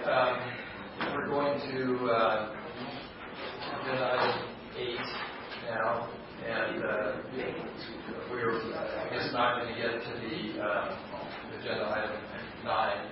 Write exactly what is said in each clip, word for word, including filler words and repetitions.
um, we're going to uh, agenda item eight now, and uh, we're, I guess, not going to get to the uh, agenda item nine.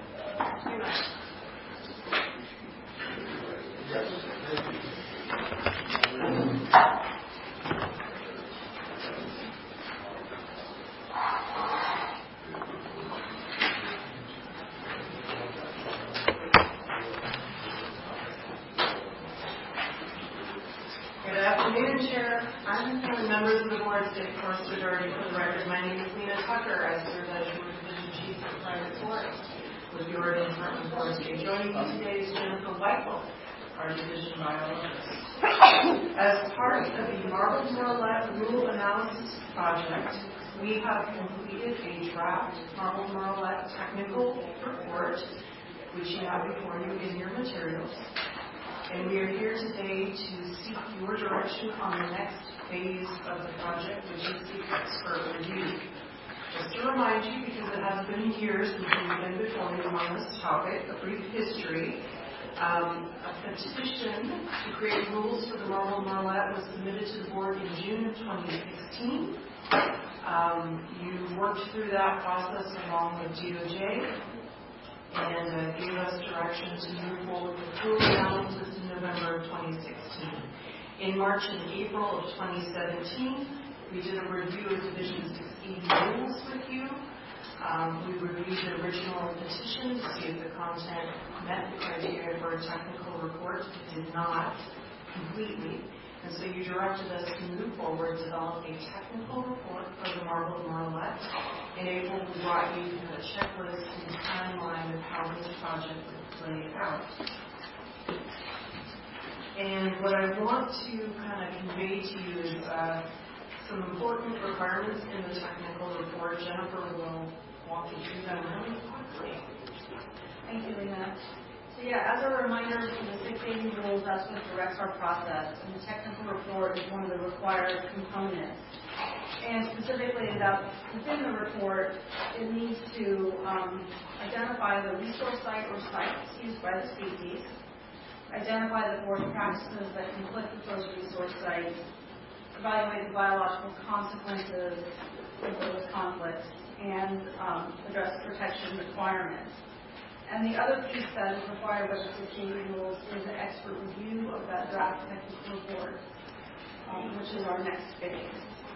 Good afternoon, Chair. I'm the members of the board, state forest majority for the record. My name is Nina Tucker. I serve as your division chief of private forest with the Oregon Department of Forestry. Joining me today is Jennifer Whitewell, our division biologist. As part of the Marble Murrelet Rule Analysis Project, we have completed a draft Marble Murrelet technical report, which you have before you in your materials. And we are here today to seek your direction on the next phase of the project, which is the expert review. Just to remind you, because it has been years since we've been before you on this topic, a brief history. Um, a petition to create rules for the Marble Murrelet was submitted to the board in June of twenty sixteen. Um, you worked through that process along with D O J and uh, gave us direction to move forward with rule analysis in November of twenty sixteen. In March and April of twenty seventeen, we did a review of Division six eighty rules with you. Um, we reviewed the original petition to see if the content met the criteria for a technical report. It did not completely. And so you directed us to move forward, develop a technical report for the Marble Murrelet. In April, we brought you a checklist and timeline of how this project would play out. And what I want to kind of convey to you is uh, some important requirements in the technical report. Jennifer will walk you through them really quickly. Thank you, Lena. So yeah, as a reminder, the six eighty rules, that's what directs our process, and the technical report is one of the required components. And specifically, that within the report, it needs to um, identify the resource site or sites used by the species, identify the forest practices that conflict with those resource sites, evaluate the biological consequences of those conflicts, and um, address protection requirements. And the other piece that is required by the six eighty rules is an expert review of that draft technical report, um, which is our next phase.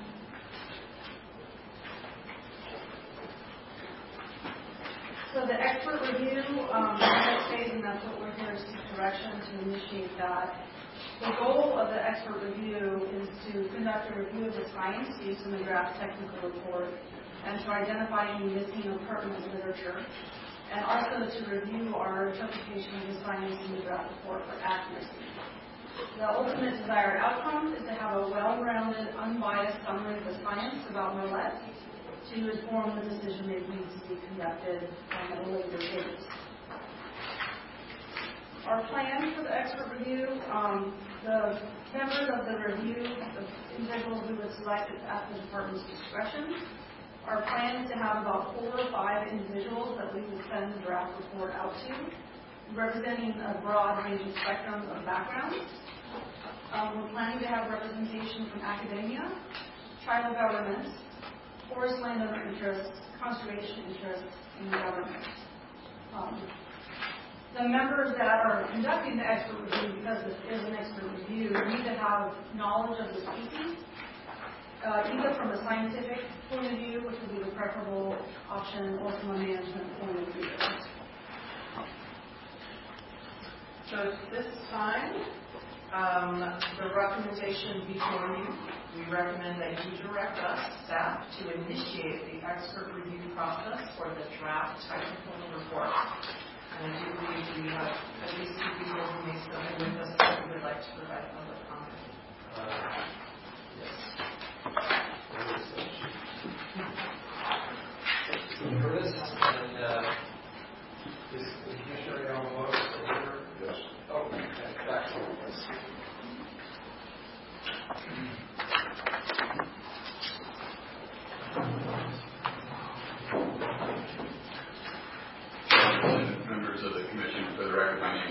So the expert review, um, the next phase, and that's what we're here to seek direction to initiate that. The goal of the expert review is to conduct a review of the science used in the draft technical report and to identify any missing or pertinent literature, and also to review our interpretation of the science in the draft report for accuracy. The ultimate desired outcome is to have a well-rounded, unbiased summary of the science about Murrelet to inform the decision that needs to be conducted um, at a later date. Our plan for the expert review, um, the members of the review, the individuals we would select at the department's discretion. Our plan is to have about four or five individuals that we will send the draft report out to, representing a broad range of spectrum of backgrounds. Um, we're planning to have representation from academia, tribal governments, forest landowner interests, conservation interests, and government. Um, the members that are conducting the expert review, because this is an expert review, need to have knowledge of the species, uh, either from a scientific point of view, which would be the preferable option, or from a management point of view. So at this time, um, the recommendation before you, we recommend that you direct us, staff, to initiate the expert review process for the draft technical report. And I do believe we have at least two people who may still be with us that would like to provide public comment. Uh, yes. Chris, and uh, is the Commissioner Yamamoto still here? Yes. Oh, okay. Back to us. Members of the Commission, for the record, my name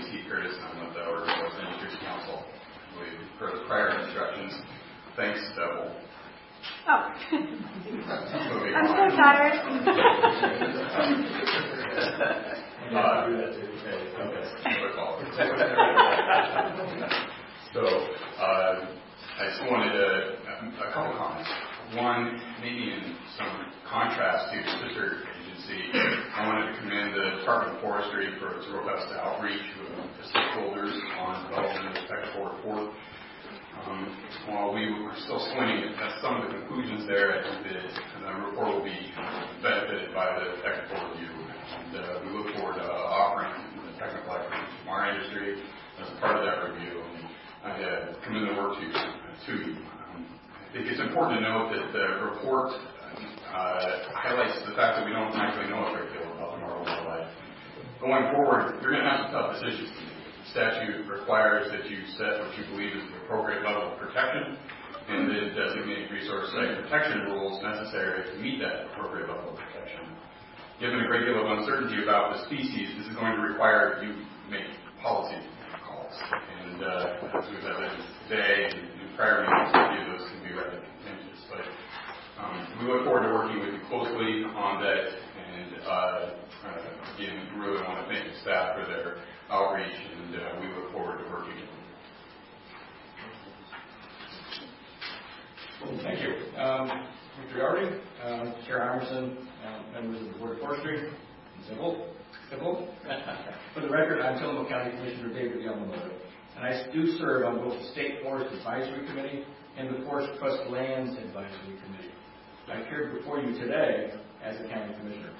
Uh, do that too. Okay. So, uh, I just wanted a, a couple comments. One, maybe in some contrast to the sister agency, I wanted to commend the Department of Forestry for its robust outreach with the stakeholders on development of the technical report. Um, while we were still swinging at some of the conclusions there, I think that the report will be benefited by the technical review. And uh, we look forward to uh, offering the technical expertise from our industry as a part of that review. And I uh, commend the work to, to you. Um, I think it's important to note that the report uh, highlights the fact that we don't actually know a great deal about the marble wildlife. Going forward, you're going to have some tough decisions to make. The statute requires that you set what you believe is the appropriate level of protection and then designate resource site protection rules necessary to meet that appropriate level of protection. Given a great deal of uncertainty about the species, this is going to require you make policy calls. And uh, as we've evidenced today and in prior meetings, a few of those can be rather contentious. But um, we look forward to working with you closely on that. And uh, uh, again, we really want to thank the staff for their outreach, and uh, we look forward to working with you. Thank you. Um, Mister Doherty, um, Chair Emerson, uh, members of the Board of Forestry, and Civil. Civil. For the record, I'm Tillamook County Commissioner David Yamamoto, and I do serve on both the State Forest Advisory Committee and the Forest Trust Lands Advisory Committee. I appeared before you today as a County Commissioner.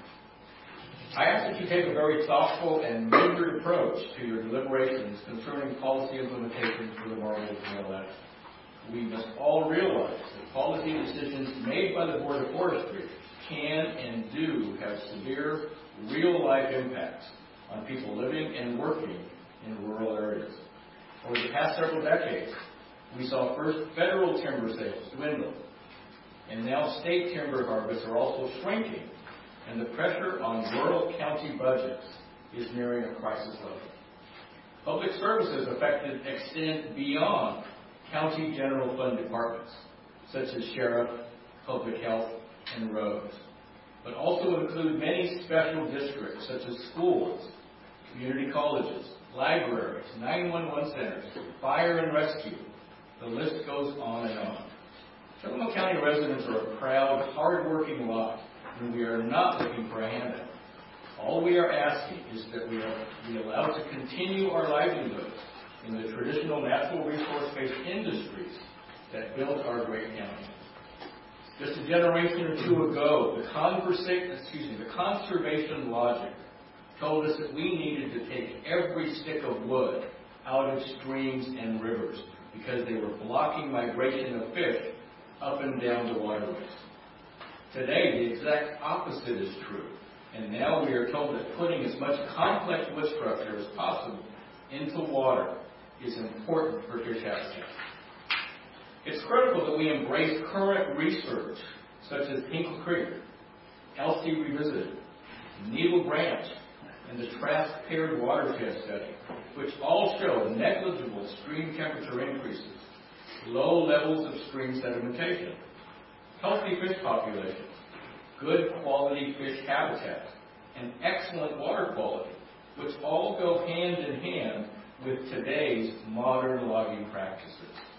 I ask that you take a very thoughtful and measured approach to your deliberations concerning policy implementation for the marble wildlife. We must all realize that policy decisions made by the Board of Forestry can and do have severe, real-life impacts on people living and working in rural areas. Over the past several decades, we saw first federal timber sales dwindle, and now state timber harvests are also shrinking, and the pressure on rural county budgets is nearing a crisis level. Public services affected extend beyond county general fund departments, such as sheriff, public health, and roads, but also include many special districts, such as schools, community colleges, libraries, nine one one centers, fire and rescue. The list goes on and on. Tillamook County residents are a proud, hard-working lot, and we are not looking for a handout. All we are asking is that we are be allowed to continue our livelihoods in the traditional natural resource-based industries that built our great county. Just a generation or two ago, the, conversa- excuse me, the conservation logic told us that we needed to take every stick of wood out of streams and rivers because they were blocking migration of fish up and down the waterways. Today, the exact opposite is true, and now we are told that putting as much complex wood structure as possible into water is important for fish habitat. It's critical that we embrace current research, such as Hinkle Creek, Elsie Revisited, Needle Branch, and the Trask Paired Watershed Study, which all show negligible stream temperature increases, low levels of stream sedimentation, healthy fish populations, good quality fish habitat, and excellent water quality, which all go hand in hand with today's modern logging practices.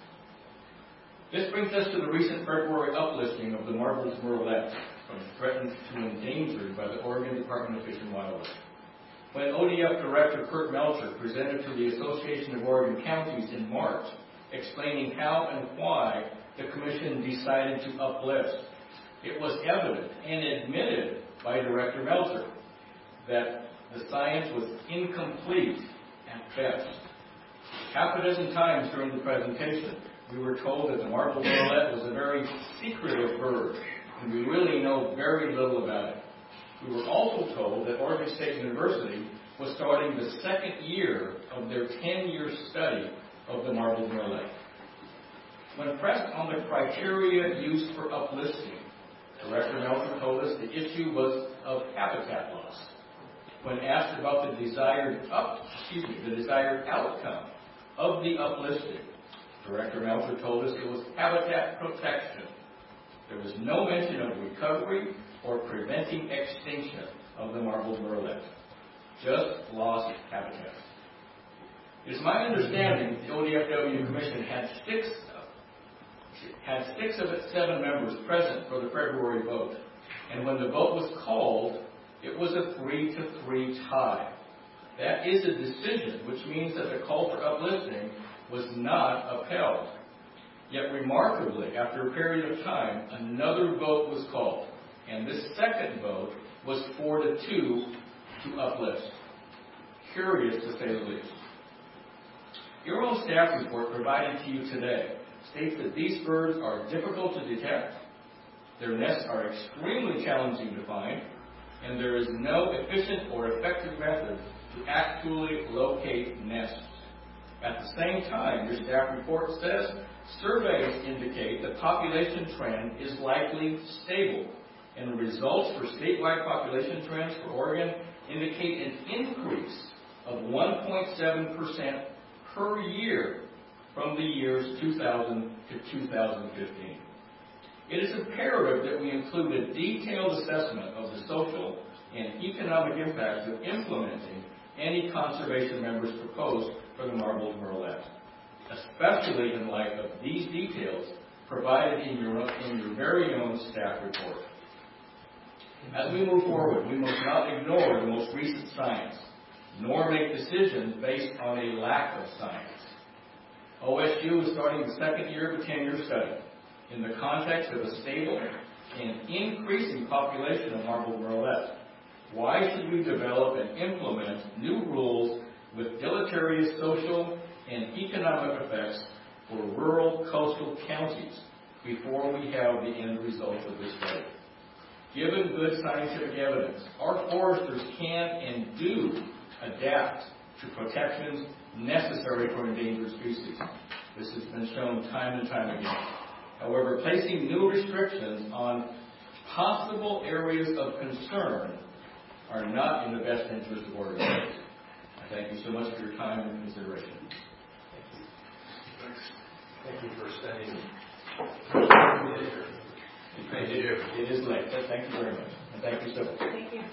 This brings us to the recent February uplisting of the marbled murrelet from threatened to endangered by the Oregon Department of Fish and Wildlife. When O D F Director Kurt Melcher presented to the Association of Oregon Counties in March, explaining how and why the Commission decided to uplist, it was evident and admitted by Director Melcher that the science was incomplete at best. Half a dozen times during the presentation, we were told that the marbled murrelet was a very secretive bird, and we really know very little about it. We were also told that Oregon State University was starting the second year of their ten-year study of the marbled murrelet. When pressed on the criteria used for uplisting, Director Melcher told us the issue was of habitat loss. When asked about the desired up, excuse me, the desired outcome of the uplisting, Director Melcher told us it was habitat protection. There was no mention of recovery or preventing extinction of the marbled murrelet. just lost habitat. It is my understanding the O D F W Commission had six, had six of its seven members present for the February vote, and when the vote was called, it was a three to three tie. That is a decision, which means that the call for uplifting was not upheld. Yet remarkably, after a period of time, another vote was called, and this second vote was four to two to uplift. Curious to say the least. Your own staff report provided to you today states that these birds are difficult to detect, their nests are extremely challenging to find, and there is no efficient or effective method to actually locate nests. At the same time, your staff report says surveys indicate the population trend is likely stable, and the results for statewide population trends for Oregon indicate an increase of one point seven percent per year from the years two thousand to two thousand fifteen. It is imperative that we include a detailed assessment of the social and economic impacts of implementing any conservation measures proposed for the marbled murrelet, especially in light of these details provided in your, in your very own staff report. As we move forward, we must not ignore the most recent science, nor make decisions based on a lack of science. O S U is starting the second year of a ten-year study in the context of a stable and increasing population of marbled murrelet. Why should we develop and implement new rules with deleterious social and economic effects for rural coastal counties before we have the end results of this study? Given good scientific evidence, our foresters can and do adapt to protections necessary for endangered species. This has been shown time and time again. However, placing new restrictions on possible areas of concern are not in the best interest of Oregon. I thank you so much for your time and consideration. Thank you for spending. Thank you. It is late. Thank you very much. And thank you so much. Thank you.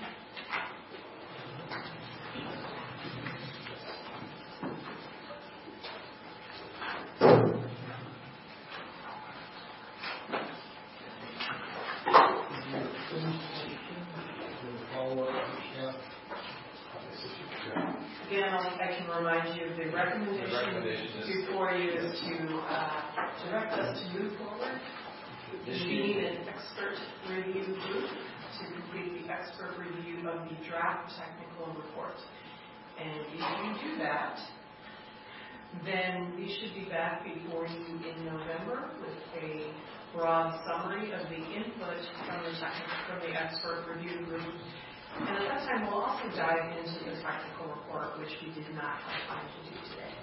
Again, I can remind you, the recommendation, The recommendation is before you is to uh, direct us to move forward. We need an expert review group to complete the expert review of the draft technical report. And if you do that, then we should be back before you in November with a broad summary of the input from the technical, from the expert review group. And at that time, we'll also dive into the technical report, which we did not have time to do today.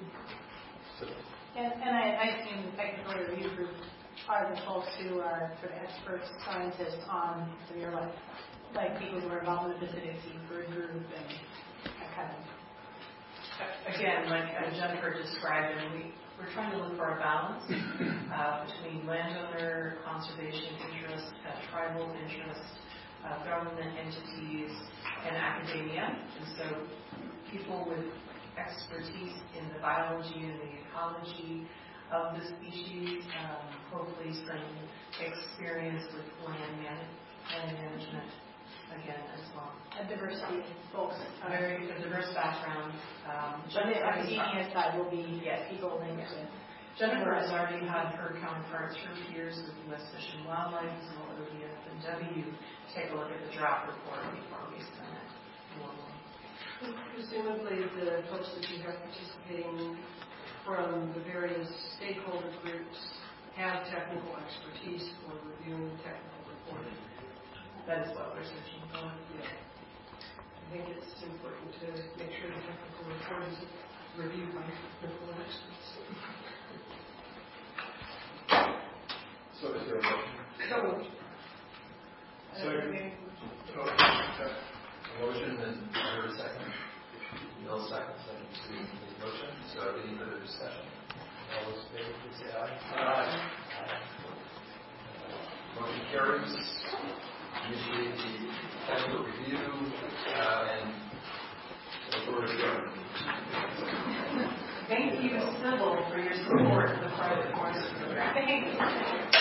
And, and I, I assume the technical review group are the folks who are sort of experts, scientists on severe life, like people who are involved in the Pacific Seabird group and that kind of. Again, like uh, Jennifer described, and we, we're trying to look for a balance uh, between landowner conservation interest, uh, tribal interest, uh, government entities, and academia. And so people with expertise in the biology and the ecology of the species, um, hopefully some experience with land, man- land management, again, as well. A diversity of folks. A very a diverse background. Um, But the Jennifer has- academia side will be Yes. people linked to. Jennifer has already had her counterparts, her peers with U S Fish and Wildlife, as well as the F and W, take a look at the draft report before we send it formally. Presumably, the folks that you have participating from the various stakeholder groups have technical expertise for reviewing the technical report. That is what we're searching for. Yeah. I think it's important to make sure the technical report is reviewed by technical experts. So is there a motion? So, Second. A motion and a second. No second, second to the motion. So any further discussion? All those in favor, please say aye. Aye. Motion carries. Initiate the technical review uh, and We're adjourned. Thank you, Sybil, for your support of the private forest program. Thanks.